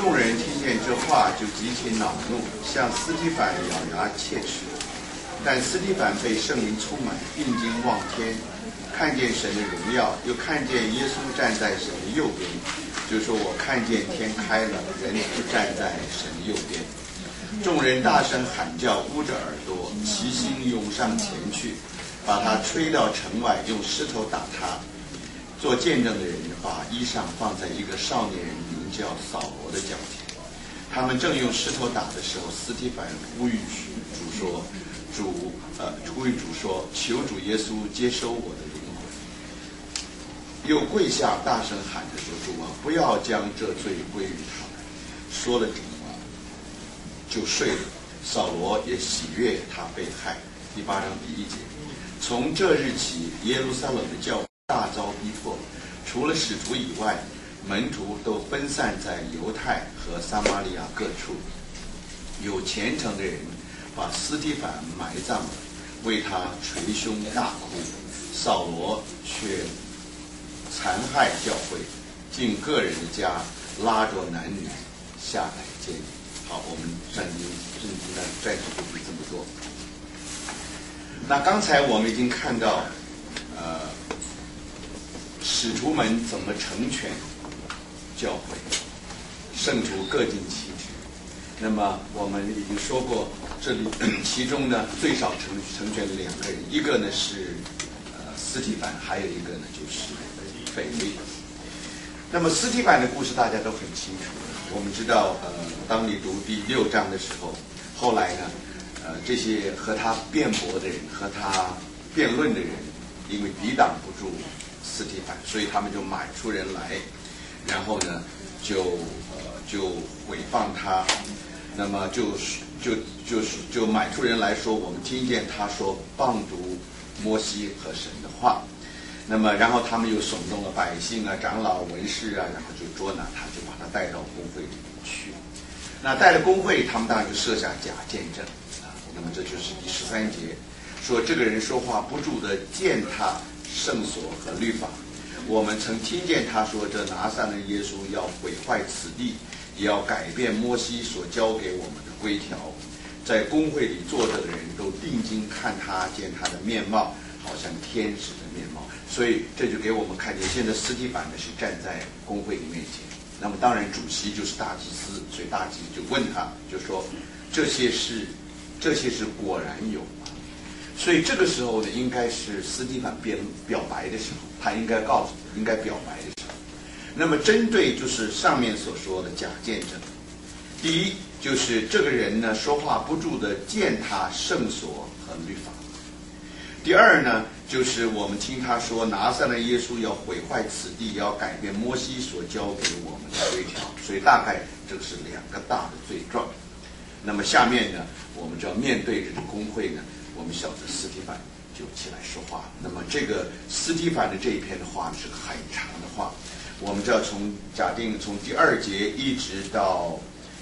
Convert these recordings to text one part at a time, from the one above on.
众人听见这话，就极其恼怒，向司提反咬牙切齿。但司提反被圣灵充满，定睛望天，看见神的荣耀，又看见耶稣站在神的右边，就说我看见天开了，人就站在神的右边。众人大声喊叫，捂着耳朵，齐心涌上前去，把他吹到城外，用石头打他。做见证的人把衣裳放在一个少年人名叫扫罗的脚前。他们正用石头打的时候，司提反呼吁主说：“呼吁主说，求主耶稣接收我的灵魂。”又跪下大声喊着说：“主啊，不要将这罪归于他们。”说了这话，就睡了。扫罗也喜悦他被害。第8章第1节。从这日起，耶路撒冷的教会大遭逼迫，除了使徒以外，门徒都分散在犹太和撒玛利亚各处。有虔诚的人把司提反埋葬了，为他捶胸大哭。扫罗却残害教会，进个人的家，拉着男女下来监狱。好，我们圣经呢暂时就是这么做。那刚才我们已经看到，使徒们怎么成全教会，圣徒各尽其职。那么我们已经说过，这里其中呢最少成全了2个人，一个呢是司提反，还有一个呢就是腓力。那么司提反的故事大家都很清楚，我们知道当你读第6章的时候，后来呢这些和他辩驳的人，和他辩论的人，因为抵挡不住司提反，所以他们就买出人来，然后呢就毁谤他。那么就买出人来说，我们听见他说谤读摩西和神的话。那么然后他们又耸动了百姓啊、长老、文士啊，然后就捉拿他，就把他带到公会里面去。那带了公会，他们当然就设下假见证啊。那么这就是第13节，说这个人说话不住地践踏圣所和律法。我们曾听见他说，这拿撒勒耶稣要毁坏此地，也要改变摩西所教给我们的规条。在公会里坐着的人都定睛看他，见他的面貌好像天使的面貌。所以这就给我们看见，现在司提反呢是站在公会里面前。那么当然主席就是大祭司，所以大祭司就问他，就说这些事果然有吗？所以这个时候呢，应该是司提反表白的时候，他应该表白的时候。那么针对就是上面所说的假见证，第一就是这个人呢说话不住地践踏圣所和律法。第二呢，就是我们听他说拿撒勒耶稣要毁坏此地，要改变摩西所教给我们的规条，所以大概这是2个大的罪状。那么下面呢，我们就要面对这个公会呢，我们晓得司提反就起来说话。那么这个司提反的这一篇的话是个很长的话，我们就要假定从第2节一直到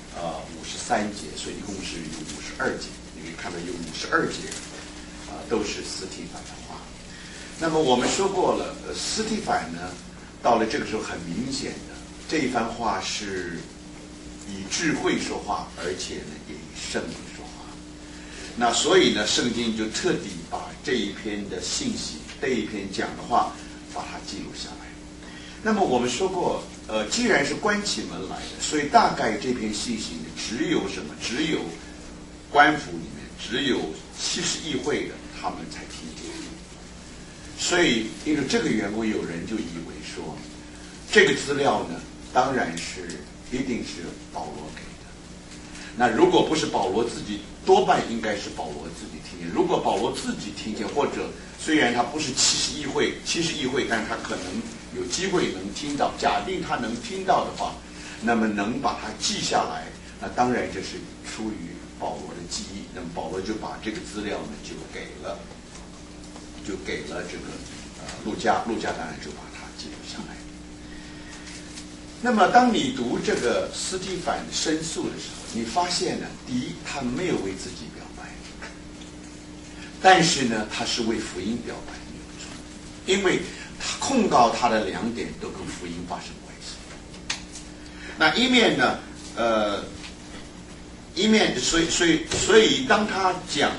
53节，所以一共是有52节。你可以看到有52节都是司提反的话。那么我们说过了，司提反呢，到了这个时候很明显的，这一番话是以智慧说话，而且呢也以圣灵说话。那所以呢，圣经就特地把这一篇的信息，这一篇讲的话，把它记录下来。那么我们说过，既然是关起门来的，所以大概这篇信息呢，只有什么？只有官府里面，只有70议会的他们才听见。所以因为这个缘故，有人就以为说，这个资料呢，当然是一定是保罗给的。那如果不是保罗自己，多半应该是保罗自己听见。如果保罗自己听见，或者虽然他不是70议会，但是他可能有机会能听到。假定他能听到的话，那么能把它记下来，那当然这是出于保罗的记忆。那么保罗就把这个资料呢就给了这个路加当然就把它记录下来。那么当你读这个司提反申诉的时候，你发现呢，第一，他没有为自己表白，但是呢，他是为福音表白，没有错，因为他控告他的2点都跟福音发生关系。那一面呢， 一面所以当他讲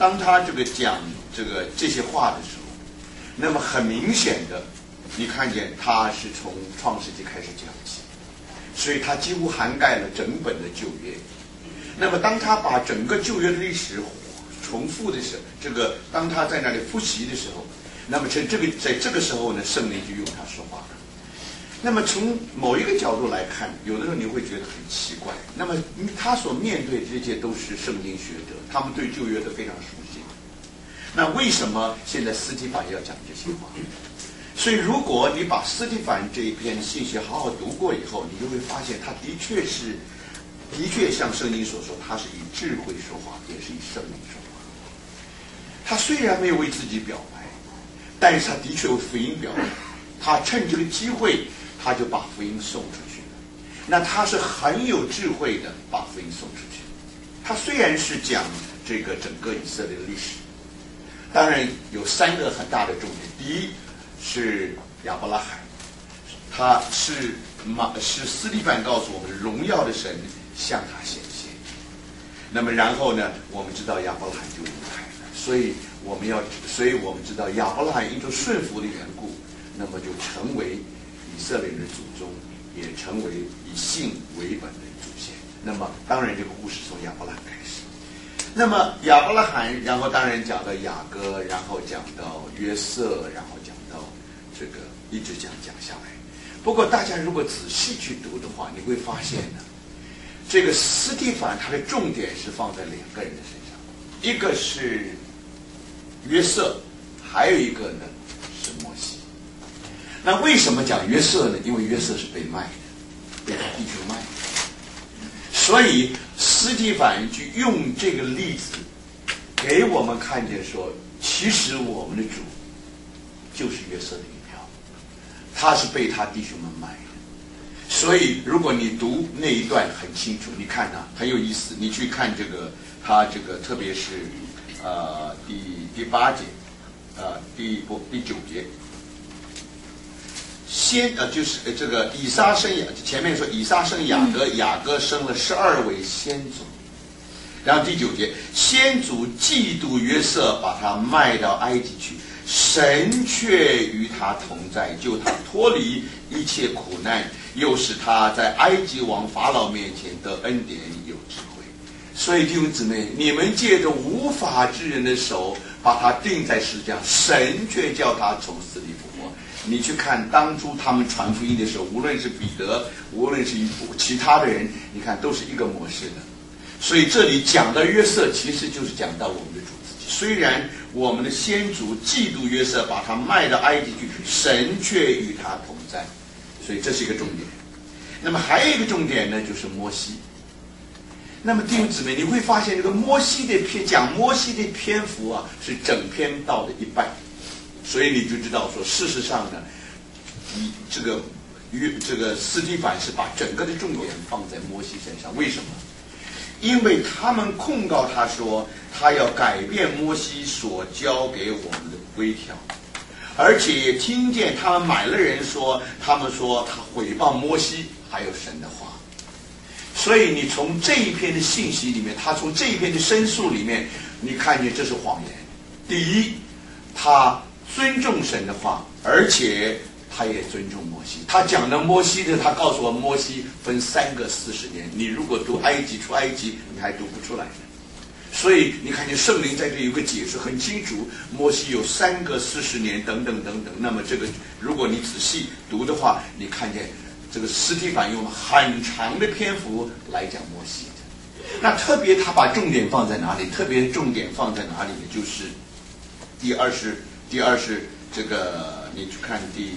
这些话的时候，那么很明显的，你看见他是从创世纪开始讲起，所以他几乎涵盖了整本的旧约。那么当他把整个旧约的历史重复的时候，当他在那里复习的时候，那么在这个时候呢，圣灵就用他说话了。那么从某一个角度来看，有的时候你会觉得很奇怪。那么他所面对的这些都是圣经学者，他们对旧约都非常熟悉。那为什么现在司提反要讲这些话？所以如果你把司提反这一篇信息好好读过以后，你就会发现他的确像圣经所说，他是以智慧说话，也是以圣灵说话。他虽然没有为自己表白，但是他的确为福音表白。他趁这个机会，他就把福音送出去了。那他是很有智慧的把福音送出去。他虽然是讲这个整个以色列的历史，当然有3个很大的重点。第一是亚伯拉罕，他是司提反告诉我们，荣耀的神向他显现。那么然后呢，我们知道亚伯拉罕就离开了，所以我们知道亚伯拉罕因着顺服的缘故，那么就成为以色列人的祖宗，也成为以信为本的祖先。那么当然这个故事从亚伯拉罕开始。那么亚伯拉罕，然后当然讲到雅各，然后讲到约瑟，然后讲到这个一直讲下来。不过大家如果仔细去读的话，你会发现呢，这个司提反他的重点是放在2个人的身上，一个是约瑟，还有一个呢是摩西。那为什么讲约瑟呢？因为约瑟是被卖的，被他弟兄卖的。所以司提反就用这个例子给我们看见说，其实我们的主就是约瑟的一票，他是被他弟兄们卖的。所以如果你读那一段很清楚，你看啊，很有意思。你去看他特别是第8节，第9节。就是这个以撒生前面说以撒生雅各，雅各生了12位先祖。然后第9节，先祖嫉妒约瑟，把他卖到埃及去，神却与他同在，救他脱离一切苦难，又使他在埃及王法老面前得恩典，有智慧。所以弟兄姊妹，你们借着无法之人的手把他钉在十字架，神却叫他从死里复活。你去看当初他们传福音的时候，无论是彼得，无论是其他的人，你看都是一个模式的。所以这里讲的约瑟，其实就是讲到我们的主自己。虽然我们的先祖嫉妒约瑟，把他卖到埃及去，神却与他同在。所以这是一个重点。那么还有一个重点呢，就是摩西。那么弟兄姊妹，你会发现这个讲摩西的篇幅啊，是整篇道的一半。所以你就知道说，事实上呢，这个司提反是把整个的重点放在摩西身上。为什么？因为他们控告他说，他要改变摩西所交给我们的规条，而且也听见他们买了人说，他们说他毁谤摩西还有神的话。所以你从这一篇的信息里面，他从这一篇的申诉里面，你看见这是谎言。第一，他尊重神的话，而且他也尊重摩西。他讲的摩西的，他告诉我摩西分3个40年。你如果读埃及出埃及，你还读不出来的。所以你看见圣灵在这有个解释很清楚，摩西有3个40年等等等等。那么这个如果你仔细读的话，你看见这个司提反用了很长的篇幅来讲摩西的。那特别他把重点放在哪里？特别重点放在哪里呢？就是第20这个你去看第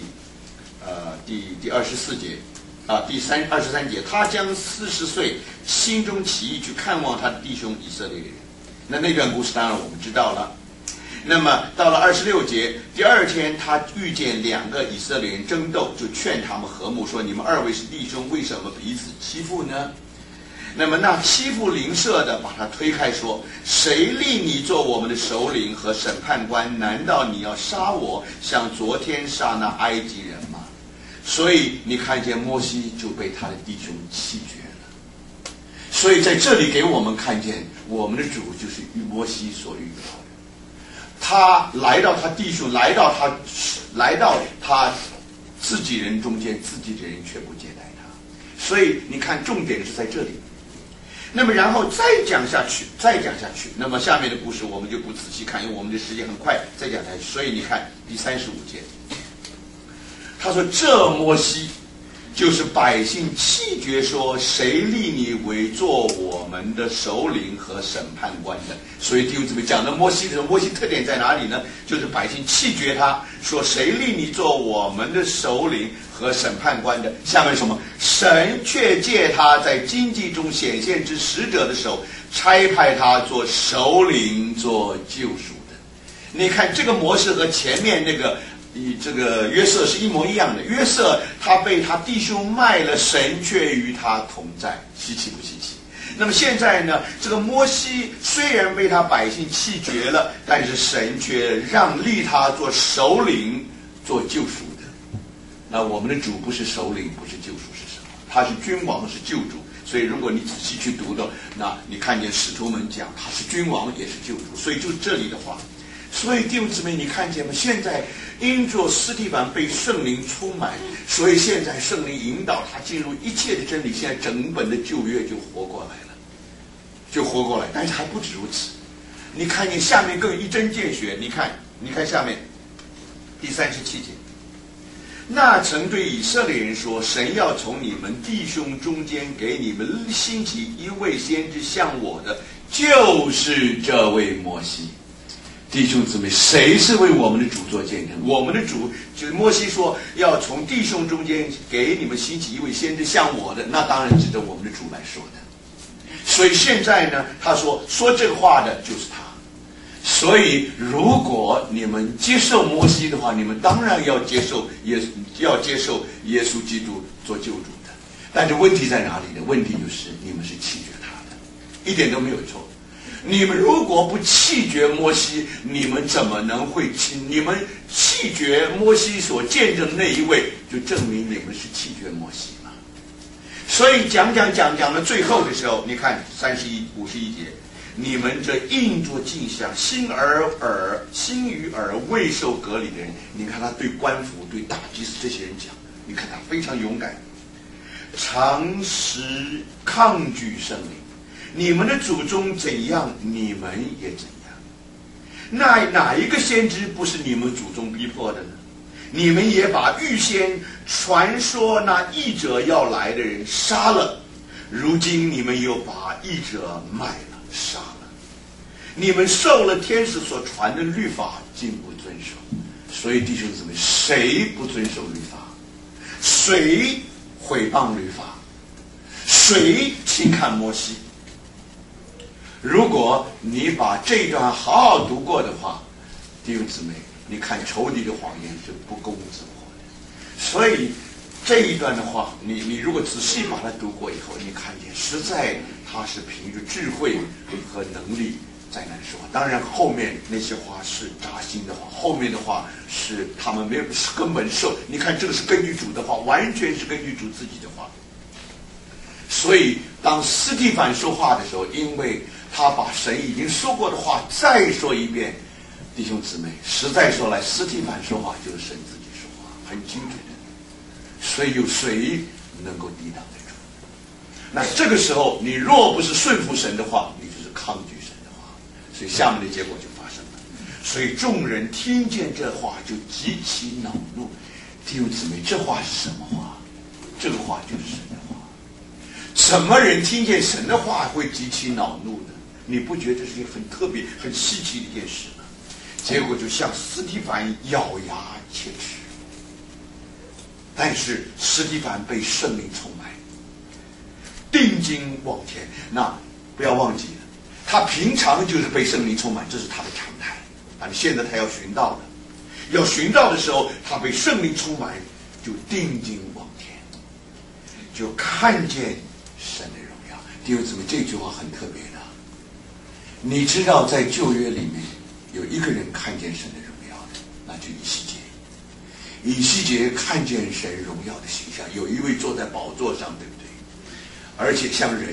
24节第23节，他将40岁心中起意去看望他的弟兄以色列人。那段故事当然我们知道了。那么到了26节，第2天他遇见2个以色列人争斗，就劝他们和睦，说你们2位是弟兄，为什么彼此欺负呢？那么那欺负邻舍的把他推开，说谁立你做我们的首领和审判官？难道你要杀我，像昨天杀那埃及人吗？所以你看见摩西就被他的弟兄弃绝了。 所以在这里给我们看见，我们的主就是与摩西所遇到的。他来到他弟兄，来到他自己人中间，自己的人却不接待他。所以你看，重点是在这里。那么然后再讲下去，那么下面的故事我们就不仔细看，因为我们的时间很快，再讲下去。所以你看第35节，他说：“这摩西就是百姓弃绝说，谁立你为做我们的首领和审判官的？”所以弟兄姊妹讲的摩西的摩西特点在哪里呢？就是百姓弃绝他，说谁立你做我们的首领和审判官的？下面什么？神却借他在荆棘中显现之使者的手，差派他做首领，做救赎的。你看这个模式和前面那个这个约瑟是一模一样的。约瑟他被他弟兄卖了，神却与他同在，稀奇不稀奇？那么现在呢，这个摩西虽然被他百姓弃绝了，但是神却立他做首领，做救赎的。那我们的主不是首领，不是救赎，是什么？他是君王，是救主。所以如果你仔细去读的，那你看见使徒们讲他是君王，也是救主。所以就这里的话，所以弟兄姊妹，你看见吗？现在因着司提反被圣灵充满，所以现在圣灵引导他进入一切的真理，现在整本的旧约就活过来了，但是还不止如此。你看见下面更一针见血，你看下面第37节，那曾对以色列人说，神要从你们弟兄中间给你们兴起一位先知像我的，就是这位摩西。弟兄姊妹，谁是为我们的主做见证？我们的主就是摩西说要从弟兄中间给你们兴起一位先知像我的，那当然指着我们的主来说的。所以现在呢，他说这个话的就是他。所以如果你们接受摩西的话，你们当然要接受耶稣基督做救主的。但是问题在哪里呢？问题就是你们是弃绝他的，一点都没有错。你们如果不弃绝摩西，你们怎么能会你们弃绝摩西所见证的那一位，就证明你们是弃绝摩西嘛。所以讲到最后的时候，你看51节，你们这硬作镜像、心与耳未受隔离的人，你看他对官府、对大祭司这些人讲，你看他非常勇敢，常时抗拒圣灵。你们的祖宗怎样，你们也怎样。那哪一个先知不是你们祖宗逼迫的呢？你们也把预先传说那义者要来的人杀了，如今你们又把义者卖了、杀了。你们受了天使所传的律法，竟不遵守。所以弟兄姊妹，谁不遵守律法？谁毁谤律法？谁轻看摩西？如果你把这一段好好读过的话，弟兄姊妹，你看仇敌的谎言是不攻自破的。所以这一段的话，你如果仔细把它读过以后，你看见实在他是凭着智慧和能力在那说话。当然后面那些话是扎心的话，后面的话是他们没有根本受。你看这个是根据主的话，完全是根据主自己的话。所以当司提反说话的时候，因为他把神已经说过的话再说一遍，弟兄姊妹，实在说来，司提反说话就是神自己说话，很精准的。所以有谁能够抵挡得住？那这个时候，你若不是顺服神的话，你就是抗拒神的话。所以下面的结果就发生了。所以众人听见这话就极其恼怒。弟兄姊妹，这话是什么话？这个话就是神的话。什么人听见神的话会极其恼怒呢？你不觉得这是一个很特别、很稀奇的一件事吗？结果就像司提反咬牙切齿。但是司提反被圣灵充满，定睛往前。那不要忘记了，他平常就是被圣灵充满，这是他的常态。但是现在他要寻道了，要寻道的时候，他被圣灵充满，就定睛往前，就看见神的荣耀。弟兄姊妹，这句话很特别的。你知道在旧约里面有一个人看见神的荣耀的，那就以西结。以西结看见神荣耀的形象，有一位坐在宝座上，对不对？而且像人子的。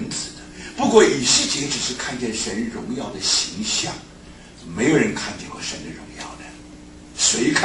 不过以西结只是看见神荣耀的形象，没有人看见过神的荣耀的。谁看